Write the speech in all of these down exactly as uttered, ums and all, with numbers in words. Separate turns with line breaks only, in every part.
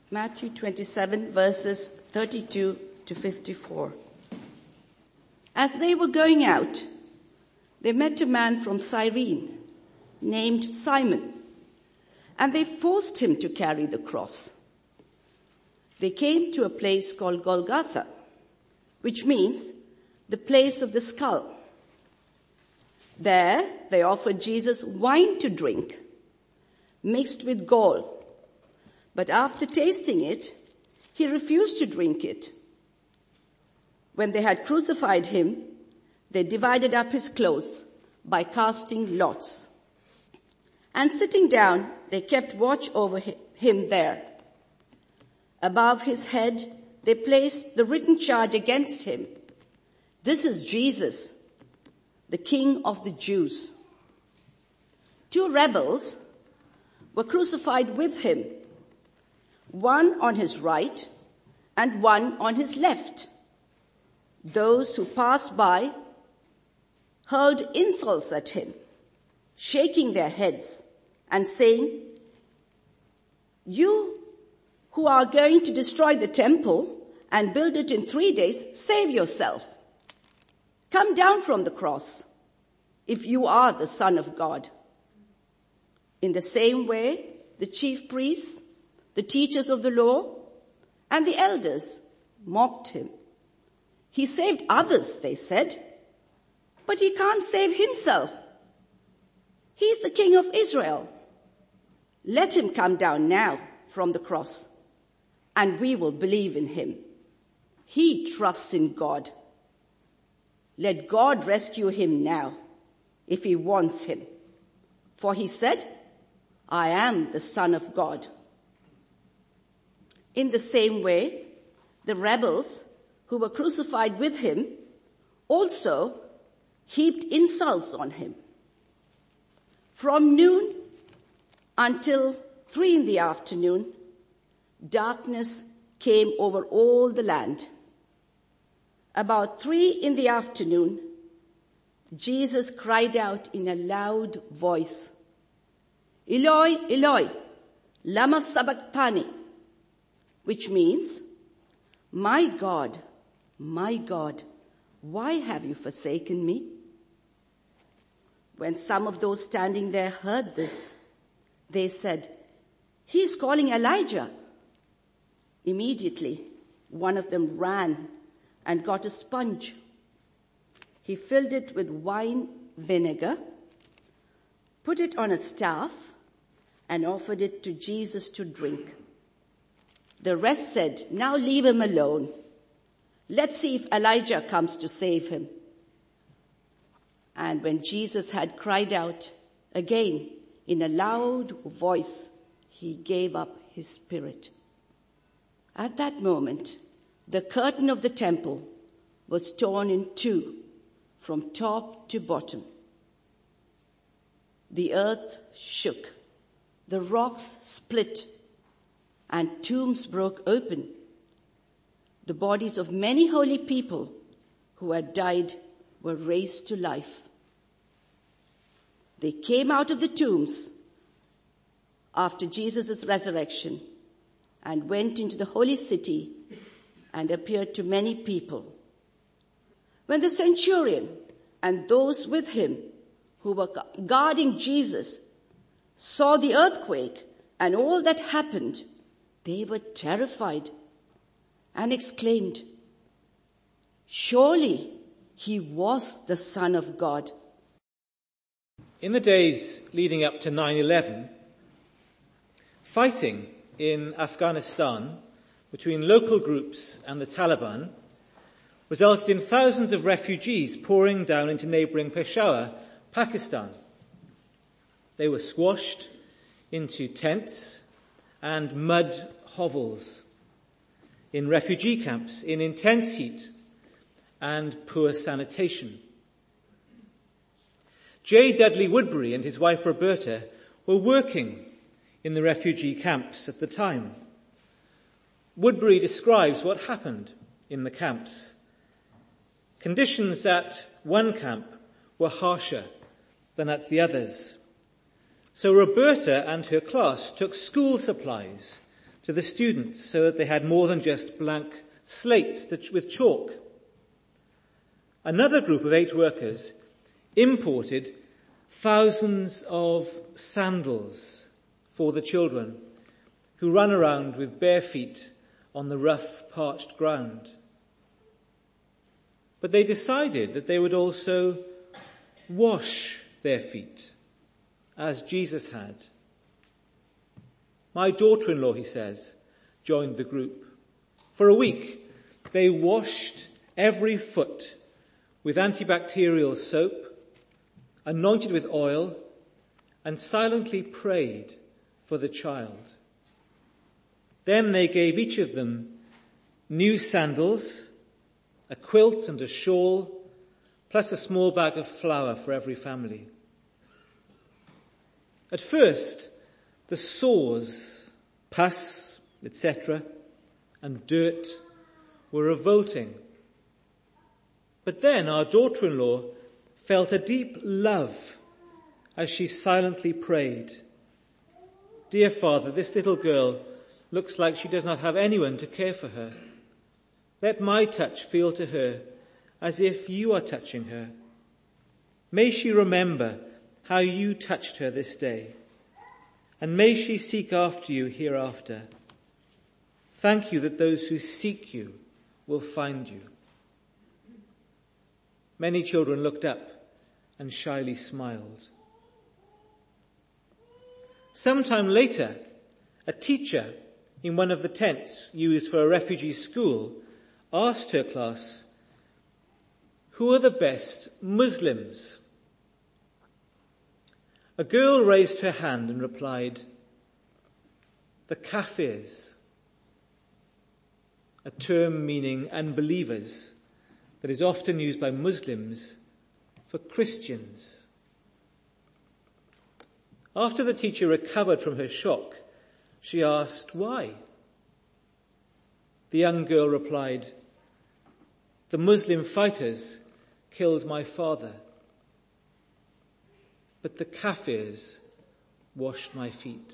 Matthew twenty-seven, verses thirty-two to fifty-four. As they were going out, they met a man from Cyrene named Simon, and they forced him to carry the cross. They came to a place called Golgotha, which means the place of the skull. There they offered Jesus wine to drink, mixed with gall. But after tasting it, he refused to drink it. When they had crucified him, they divided up his clothes by casting lots. And sitting down, they kept watch over him there. Above his head, they placed the written charge against him. This is Jesus, the King of the Jews. Two rebels were crucified with him, one on his right and one on his left. Those who passed by hurled insults at him, shaking their heads and saying, "You who are going to destroy the temple and build it in three days, save yourself. Come down from the cross if you are the Son of God." In the same way, the chief priests, the teachers of the law, and the elders mocked him. He saved others, they said, but he can't save himself. He's the King of Israel. Let him come down now from the cross, and we will believe in him. He trusts in God. Let God rescue him now, if he wants him. For he said, "I am the Son of God." In the same way, the rebels who were crucified with him also heaped insults on him. From noon until three in the afternoon, darkness came over all the land. About three in the afternoon, Jesus cried out in a loud voice, "Eloi, Eloi, lama sabachthani," which means, "My God, my God, why have you forsaken me?" When some of those standing there heard this, they said, "He is calling Elijah." Immediately, one of them ran and got a sponge. He filled it with wine vinegar, put it on a staff, and offered it to Jesus to drink. The rest said, "Now leave him alone. Let's see if Elijah comes to save him." And when Jesus had cried out again in a loud voice, he gave up his spirit. At that moment, the curtain of the temple was torn in two from top to bottom. The earth shook, the rocks split, and tombs broke open. The bodies of many holy people who had died were raised to life. They came out of the tombs after Jesus' resurrection and went into the holy city and appeared to many people. When the centurion and those with him who were guarding Jesus saw the earthquake and all that happened, they were terrified and exclaimed, "Surely he was the Son of God."
In the days leading up to nine eleven, fighting in Afghanistan between local groups and the Taliban resulted in thousands of refugees pouring down into neighbouring Peshawar, Pakistan. They were squashed into tents and mud hovels, in refugee camps, in intense heat and poor sanitation. J. Dudley Woodbury and his wife Roberta were working in the refugee camps at the time. Woodbury describes what happened in the camps. Conditions at one camp were harsher than at the others. So Roberta and her class took school supplies to to the students so that they had more than just blank slates with chalk. Another group of eight workers imported thousands of sandals for the children who run around with bare feet on the rough, parched ground. But they decided that they would also wash their feet, as Jesus had. My daughter-in-law, he says, joined the group. For a week, they washed every foot with antibacterial soap, anointed with oil, and silently prayed for the child. Then they gave each of them new sandals, a quilt and a shawl, plus a small bag of flour for every family. At first, the sores, pus, et cetera, and dirt were revolting. But then our daughter-in-law felt a deep love as she silently prayed. Dear Father, this little girl looks like she does not have anyone to care for her. Let my touch feel to her as if you are touching her. May she remember how you touched her this day, and may she seek after you hereafter. Thank you that those who seek you will find you. Many children looked up and shyly smiled. Sometime later, a teacher in one of the tents used for a refugee school asked her class, "Who are the best Muslims?" A girl raised her hand and replied, "The Kafirs," a term meaning unbelievers that is often used by Muslims for Christians. After the teacher recovered from her shock, she asked why. The young girl replied, "The Muslim fighters killed my father, but the Kafirs washed my feet."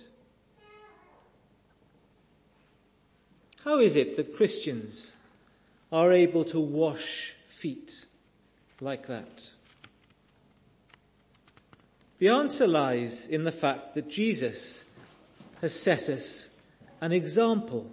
How is it that Christians are able to wash feet like that? The answer lies in the fact that Jesus has set us an example.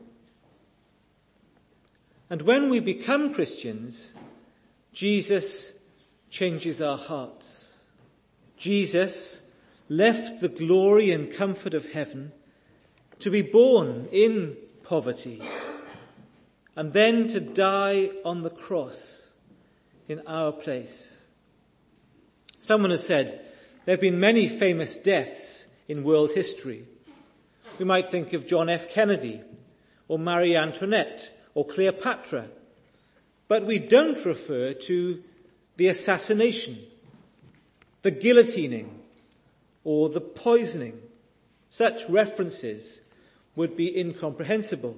And when we become Christians, Jesus changes our hearts. Jesus left the glory and comfort of heaven to be born in poverty and then to die on the cross in our place. Someone has said there have been many famous deaths in world history. We might think of John F. Kennedy or Marie Antoinette or Cleopatra, but we don't refer to the assassination, the guillotining, or the poisoning. Such references would be incomprehensible.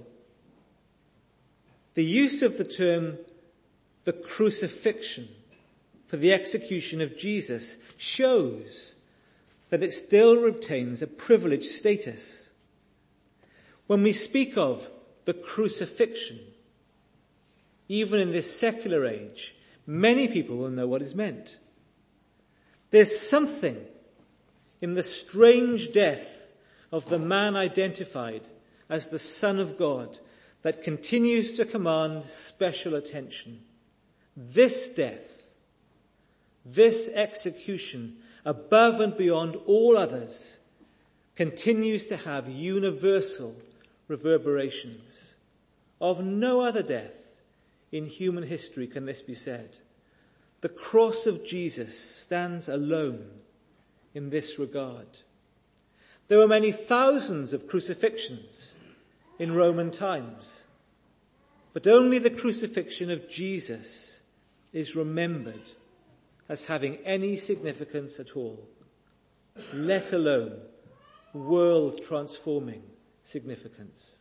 The use of the term the crucifixion for the execution of Jesus shows that it still retains a privileged status. When we speak of the crucifixion, even in this secular age, many people will know what is meant. There's something in the strange death of the man identified as the Son of God that continues to command special attention. This death, this execution, above and beyond all others, continues to have universal reverberations. Of no other death in human history can this be said. The cross of Jesus stands alone in this regard. There were many thousands of crucifixions in Roman times, but only the crucifixion of Jesus is remembered as having any significance at all, let alone world-transforming significance.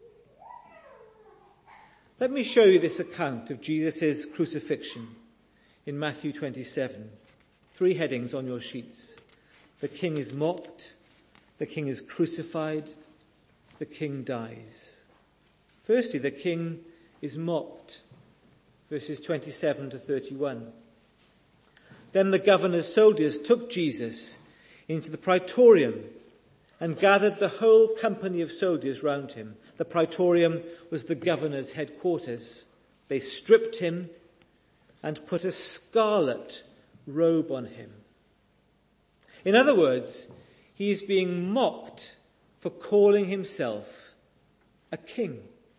Let me show you this account of Jesus' crucifixion in Matthew twenty-seven. Three headings on your sheets. The king is mocked, the king is crucified, the king dies. Firstly, the king is mocked. Verses twenty-seven to thirty-one. Then the governor's soldiers took Jesus into the praetorium and gathered the whole company of soldiers round him. The praetorium was the governor's headquarters. They stripped him and put a scarlet robe on him. In other words, he is being mocked for calling himself a king.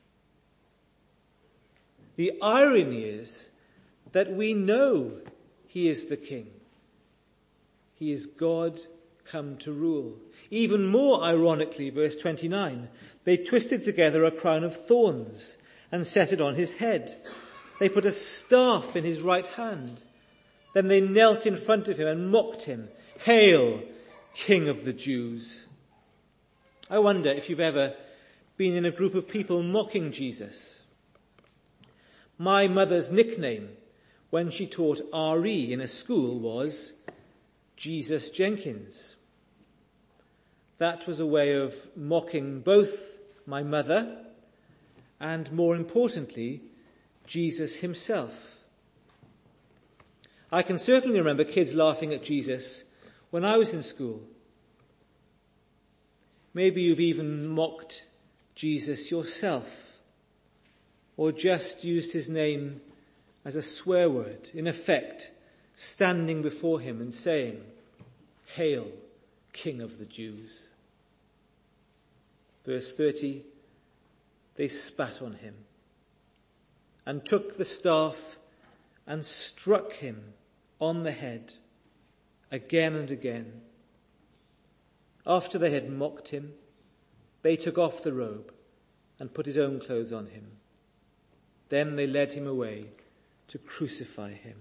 The irony is that we know he is the king. He is God come to rule. Even more ironically, verse twenty-nine, they twisted together a crown of thorns and set it on his head. They put a staff in his right hand. Then they knelt in front of him and mocked him. Hail, King of the Jews. I wonder if you've ever been in a group of people mocking Jesus. My mother's nickname when she taught R E in a school was Jesus Jenkins. That was a way of mocking both my mother and, more importantly, Jesus himself. I can certainly remember kids laughing at Jesus when I was in school. Maybe you've even mocked Jesus yourself, or just used his name as a swear word, in effect, standing before him and saying, Hail, King of the Jews. Verse thirty, they spat on him and took the staff and struck him on the head again and again. After they had mocked him, they took off the robe and put his own clothes on him. Then they led him away to crucify him.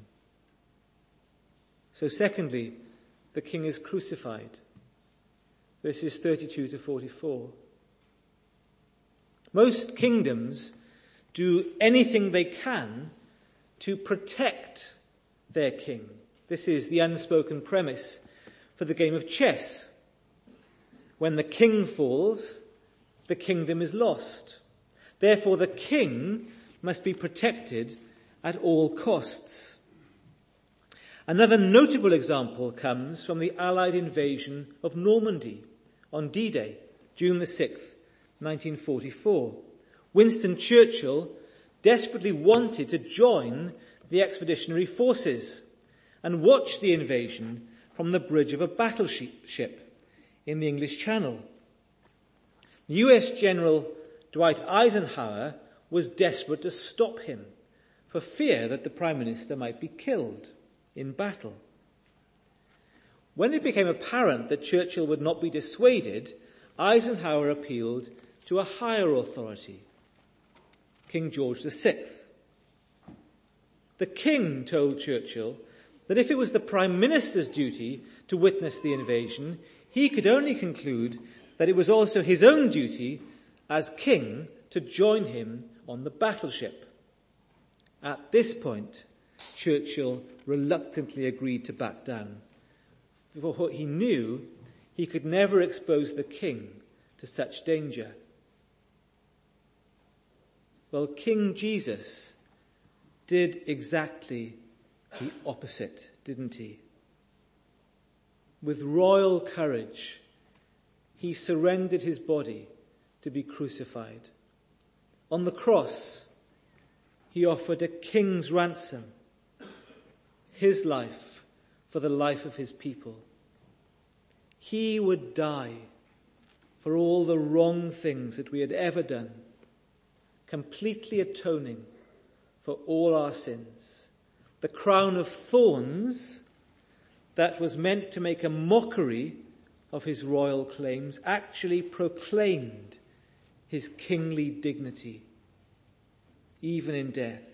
So secondly, the king is crucified. Verses thirty-two to forty-four. Most kingdoms do anything they can to protect their king. This is the unspoken premise for the game of chess. When the king falls, the kingdom is lost. Therefore, the king must be protected at all costs. Another notable example comes from the Allied invasion of Normandy on D-Day, June the sixth, nineteen forty-four. Winston Churchill desperately wanted to join the expeditionary forces and watch the invasion from the bridge of a battleship in the English Channel. U S General Dwight Eisenhower was desperate to stop him for fear that the Prime Minister might be killed in battle. When it became apparent that Churchill would not be dissuaded, Eisenhower appealed to a higher authority, King George the sixth. The king told Churchill that if it was the Prime Minister's duty to witness the invasion, he could only conclude that it was also his own duty as king to join him on the battleship. At this point, Churchill reluctantly agreed to back down, for he knew he could never expose the king to such danger. Well, King Jesus did exactly the opposite, didn't he? With royal courage, he surrendered his body to be crucified. On the cross, he offered a king's ransom, his life for the life of his people. He would die for all the wrong things that we had ever done, completely atoning for all our sins. The crown of thorns that was meant to make a mockery of his royal claims actually proclaimed his kingly dignity, even in death.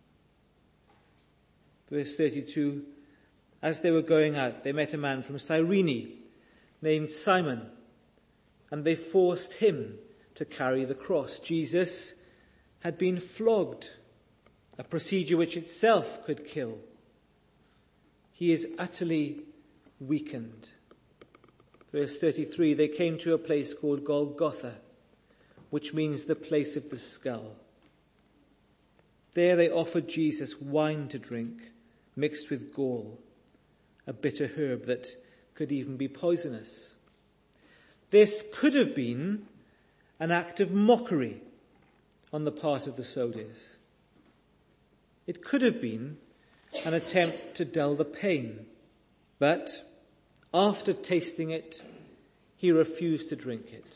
Verse thirty-two, as they were going out, they met a man from Cyrene named Simon, and they forced him to carry the cross. Jesus had been flogged, a procedure which itself could kill. He is utterly weakened. Verse thirty-three, they came to a place called Golgotha, which means the place of the skull. There they offered Jesus wine to drink, mixed with gall, a bitter herb that could even be poisonous. This could have been an act of mockery on the part of the soldiers. It could have been an attempt to dull the pain, but after tasting it, he refused to drink it.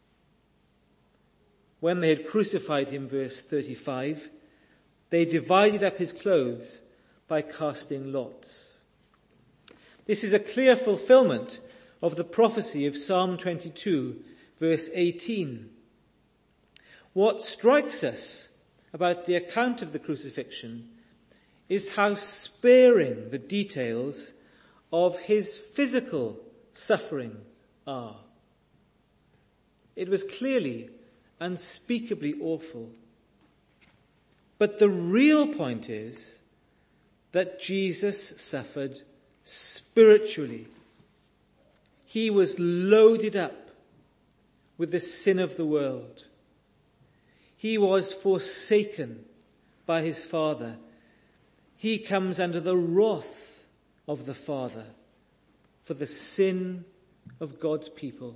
When they had crucified him, verse thirty-five, they divided up his clothes by casting lots. This is a clear fulfillment of the prophecy of Psalm twenty-two, verse eighteen. What strikes us about the account of the crucifixion is how sparing the details of his physical suffering are. It was clearly unspeakably awful. But the real point is that Jesus suffered spiritually. He was loaded up with the sin of the world. He was forsaken by his Father. He comes under the wrath of the Father for the sin of God's people.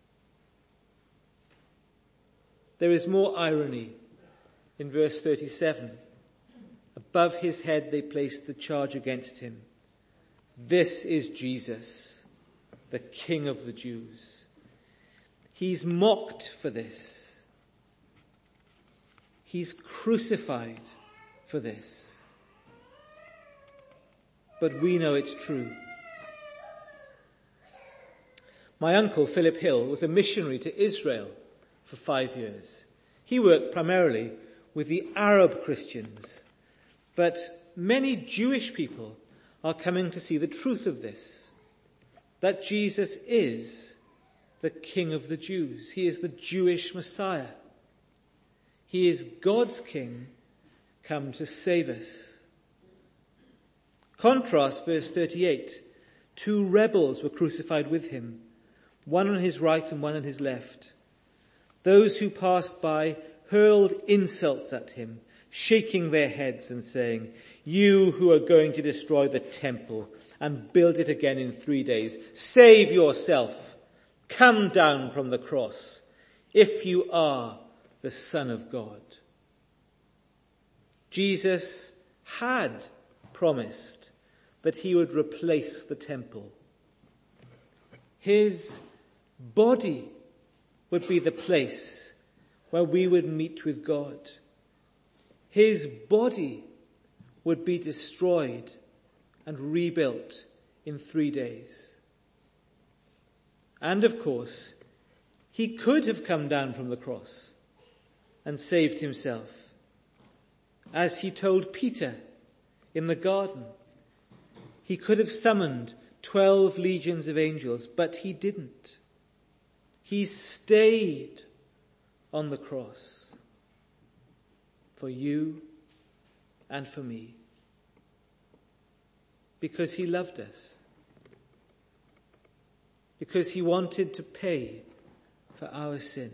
There is more irony in verse thirty-seven. Above his head they placed the charge against him. This is Jesus, the King of the Jews. He's mocked for this. He's crucified for this. But we know it's true. My uncle, Philip Hill, was a missionary to Israel for five years. He worked primarily with the Arab Christians, but many Jewish people are coming to see the truth of this, that Jesus is the King of the Jews. He is the Jewish Messiah. He is God's King come to save us. Contrast verse thirty-eight. Two rebels were crucified with him, one on his right and one on his left. Those who passed by hurled insults at him, shaking their heads and saying, "You who are going to destroy the temple and build it again in three days, save yourself. Come down from the cross, if you are the Son of God." Jesus had promised that he would replace the temple. His body would be the place where we would meet with God. His body would be destroyed and rebuilt in three days. And of course, he could have come down from the cross and saved himself, as he told Peter in the garden. He could have summoned twelve legions of angels, but he didn't. He stayed on the cross for you and for me, because he loved us, because he wanted to pay for our sin.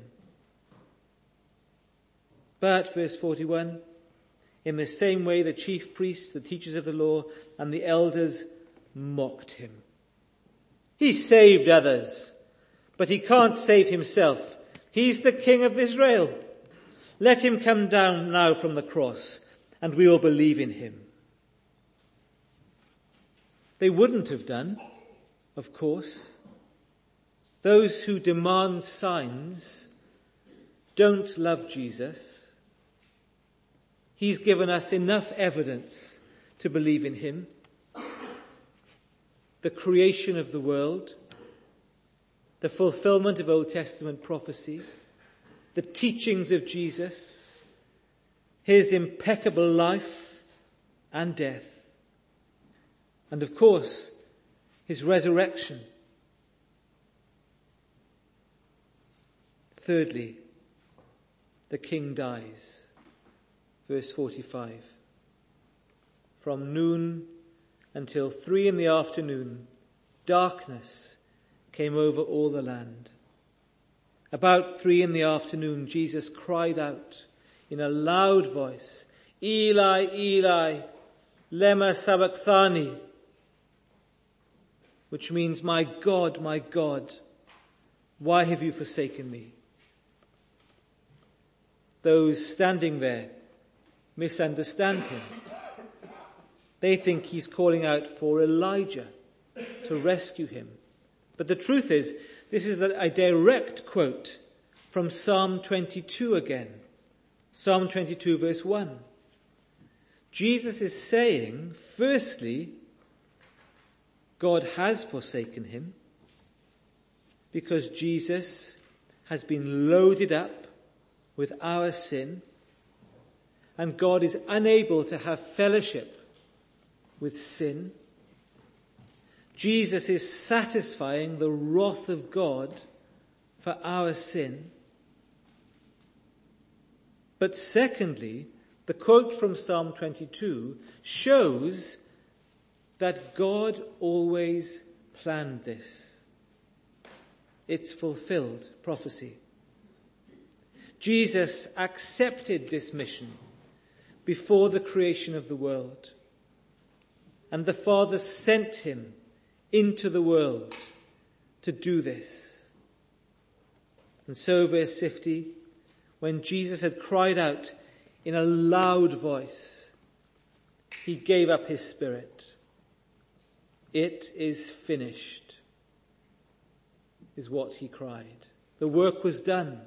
But, verse forty-one, in the same way the chief priests, the teachers of the law, and the elders mocked him. He saved others, but he can't save himself. He's the King of Israel. Let him come down now from the cross, and we will believe in him. They wouldn't have done, of course. Those who demand signs don't love Jesus. He's given us enough evidence to believe in him. The creation of the world, the fulfillment of Old Testament prophecy, the teachings of Jesus, his impeccable life and death, and of course, his resurrection. Thirdly, the king dies. Verse forty-five. From noon until three in the afternoon, darkness came over all the land. About three in the afternoon, Jesus cried out in a loud voice, "Eli, Eli, lema sabachthani," which means, "My God, my God, why have you forsaken me?" Those standing there misunderstand him. They think he's calling out for Elijah to rescue him. But the truth is, this is a direct quote from Psalm twenty-two again. Psalm twenty-two verse one. Jesus is saying, firstly, God has forsaken him because Jesus has been loaded up with our sin, and God is unable to have fellowship with sin. Jesus is satisfying the wrath of God for our sin. But secondly, the quote from Psalm twenty-two shows that God always planned this. It's fulfilled prophecy. Jesus accepted this mission before the creation of the world, and the Father sent him into the world to do this. And so, verse fifty, when Jesus had cried out in a loud voice, he gave up his spirit. It is finished, is what he cried. The work was done.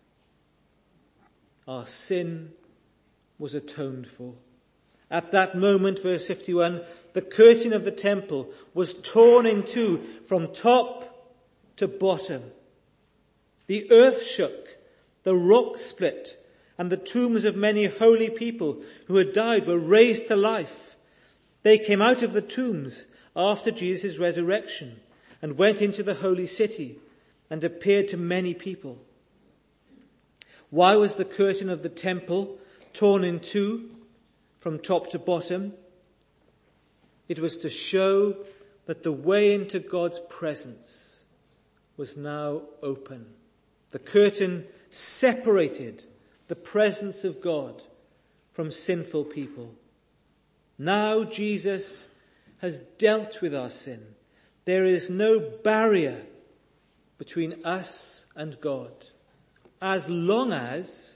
Our sin was atoned for. At that moment, verse fifty-one, the curtain of the temple was torn in two from top to bottom. The earth shook, the rock split, and the tombs of many holy people who had died were raised to life. They came out of the tombs after Jesus' resurrection and went into the holy city and appeared to many people. Why was the curtain of the temple torn in two from top to bottom? It was to show that the way into God's presence was now open. The curtain separated the presence of God from sinful people. Now Jesus has dealt with our sin. There is no barrier between us and God, as long as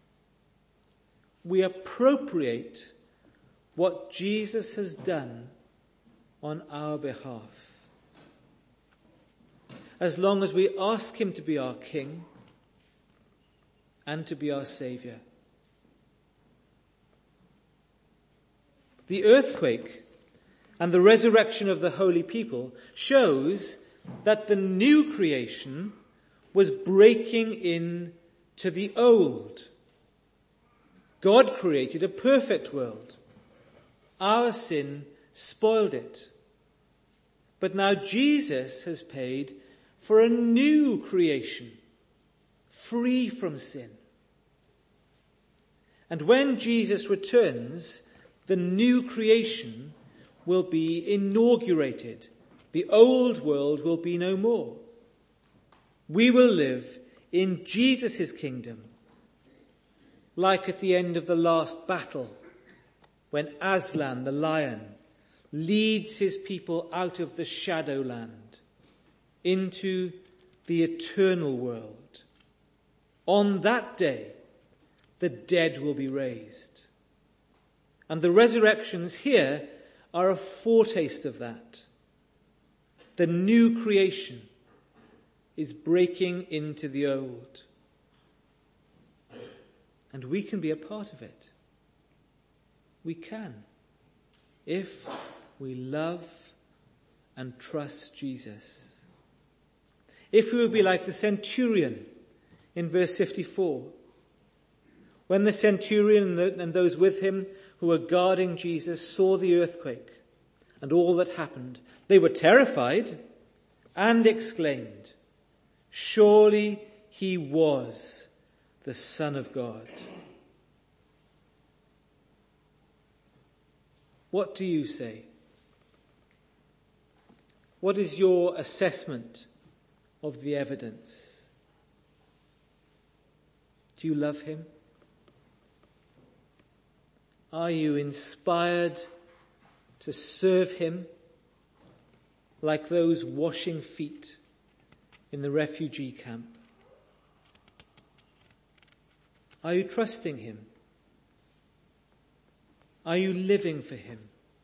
we appropriate what Jesus has done on our behalf. As long as we ask him to be our King and to be our Saviour. The earthquake and the resurrection of the holy people shows that the new creation was breaking in to the old. God created a perfect world. Our sin spoiled it. But now Jesus has paid for a new creation, free from sin. And when Jesus returns, the new creation will be inaugurated. The old world will be no more. We will live in Jesus' kingdom, like at the end of the last battle, when Aslan the lion leads his people out of the shadowland into the eternal world. On that day, the dead will be raised. And the resurrections here are a foretaste of that. The new creation is breaking into the old. And we can be a part of it. We can, if we love and trust Jesus. If we would be like the centurion in verse fifty-four. When the centurion and those with him who were guarding Jesus saw the earthquake and all that happened, they were terrified and exclaimed, "Surely he was the Son of God." What do you say? What is your assessment of the evidence? Do you love him? Are you inspired to serve him like those washing feet in the refugee camp? Are you trusting him? Are you living for him?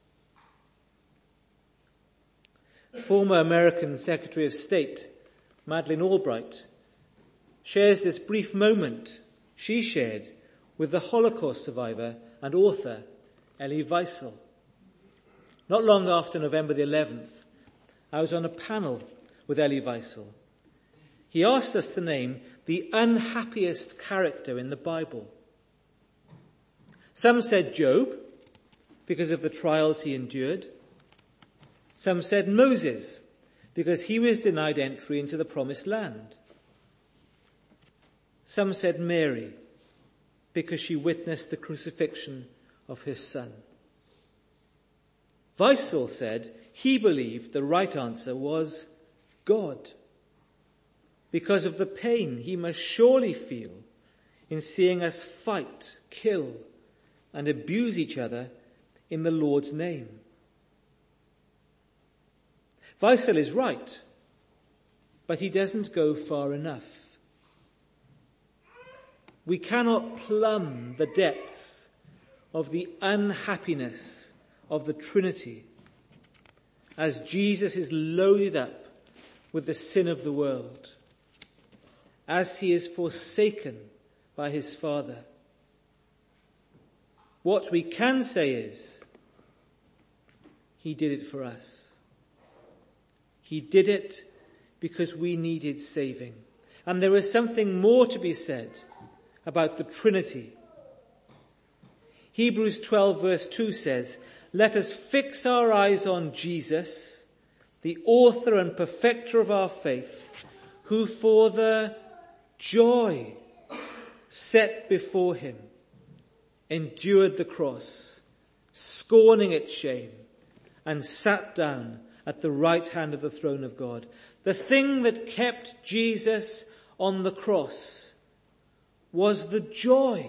Former American Secretary of State Madeleine Albright shares this brief moment she shared with the Holocaust survivor and author Elie Wiesel. Not long after November the eleventh, I was on a panel with Elie Wiesel. He asked us to name the unhappiest character in the Bible. Some said Job, because of the trials he endured. Some said Moses, because he was denied entry into the promised land. Some said Mary, because she witnessed the crucifixion of her son. Wiesel said he believed the right answer was God, because of the pain he must surely feel in seeing us fight, kill, and abuse each other in the Lord's name. Wiesel is right, but he doesn't go far enough. We cannot plumb the depths of the unhappiness of the Trinity as Jesus is loaded up with the sin of the world, as he is forsaken by his Father. What we can say is, he did it for us. He did it because we needed saving. And there is something more to be said about the Trinity. Hebrews twelve verse two says, "Let us fix our eyes on Jesus, the author and perfecter of our faith, who for the joy set before him endured the cross, scorning its shame, and sat down at the right hand of the throne of God." The thing that kept Jesus on the cross was the joy.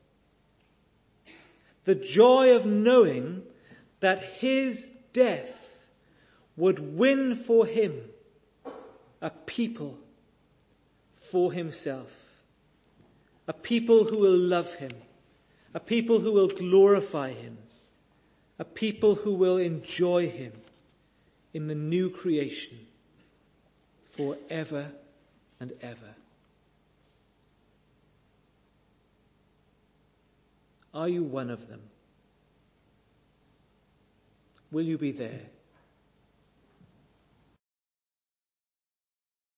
The joy of knowing that his death would win for him a people for himself. A people who will love him. A people who will glorify him. A people who will enjoy him in the new creation forever and ever. Are you one of them? Will you be there?